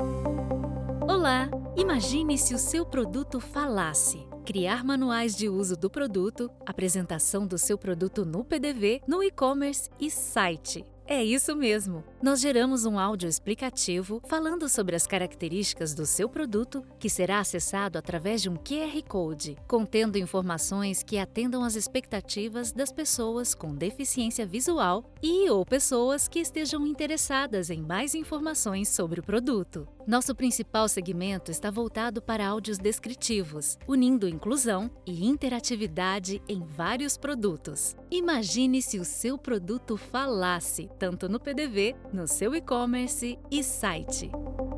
Olá! Imagine se o seu produto falasse. Criar manuais de uso do produto, apresentação do seu produto no PDV, no e-commerce e site. É isso mesmo! Nós geramos um áudio explicativo falando sobre as características do seu produto, que será acessado através de um QR Code, contendo informações que atendam às expectativas das pessoas com deficiência visual ou pessoas que estejam interessadas em mais informações sobre o produto. Nosso principal segmento está voltado para áudios descritivos, unindo inclusão e interatividade em vários produtos. Imagine se o seu produto falasse, tanto no PDV, no seu e-commerce e site.